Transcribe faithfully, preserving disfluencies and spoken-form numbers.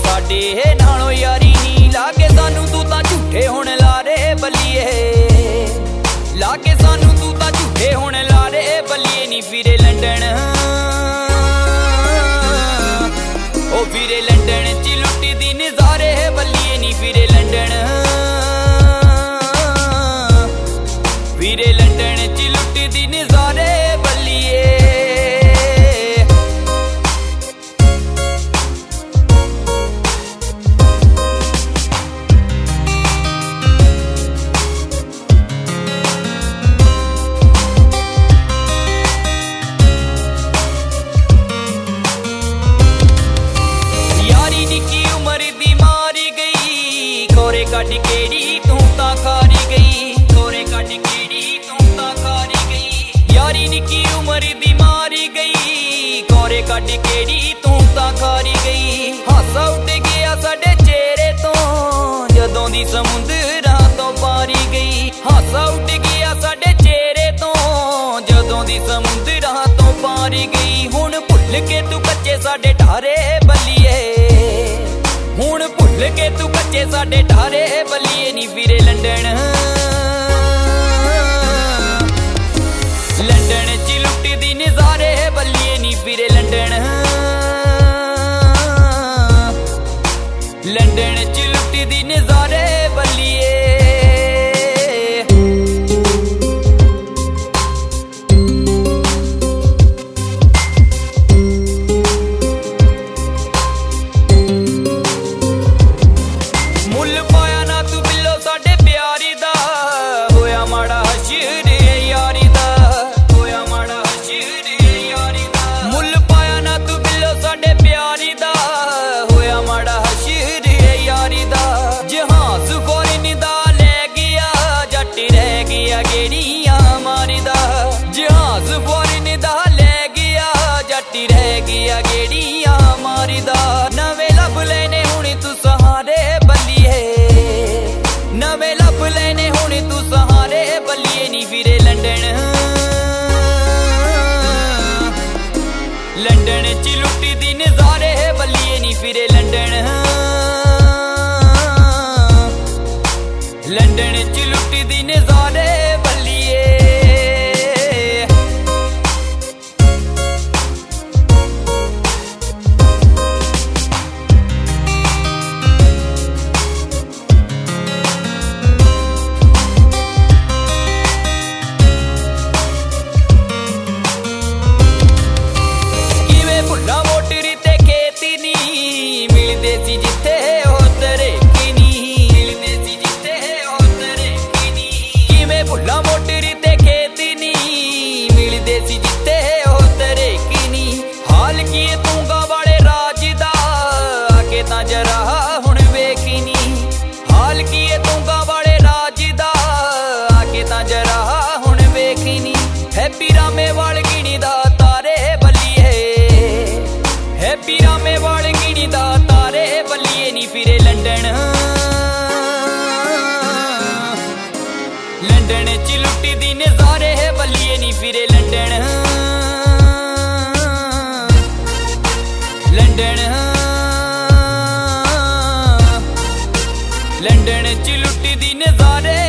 साडे नालों यारी नी लागे सानू तू तां झूठे हुण लारे बल्लिए लागे सानू तू तां झूठे हुण लारे बल्लिए नी फिरे लंडन ओ फिरे लंडन च लुट्टी दी नज़ारे बल्लिए नी फिरे लंडन फिरे लंडन च लुट्टी दी नज़ारे बल्लिए कट केड़ी तू तां खारी गई कोरे कट केड़ी तू तां खारी गई यारी निक्की उमर दी मारी गई कोरे कट केड़ी तू तां खारी गई हासा उठ गया साडे चेहरे तो जदों दी समुंदरां तो पारी गई हासा उठ गया साडे चेहरे तो जदों दी समुंदरां तो पारी गई हुण भुल के तू कच्चे साडे ढारे बल्लिए हुण भुल के तू कच्चे साडे ढारे बल्लिए नी फिरे लंडन लंडन च लुट्टी दी नज़ारे बल्लिए नी फिरे लंडन लंडन च लुट्टी दी नज़ारे बल्लिए रह गया गेड़ियां मारीदा नवे लब लेने हुण तू सहारे बल्लिए नवे लब लेने हुण तू सहारे बल्लिए नी फिरे लंडन लंडन च लुट्टी दी नज़ारे बल्लिए नी फिरे लंडन लंडन च लुट्टी दी नज़ारे बल्लिए फिरे लंडन लंडन च लुट्टी दी नज़ारे बल्लिए नी फिरे लंडन लंडन लंडन च लुट्टी दी नज़ारे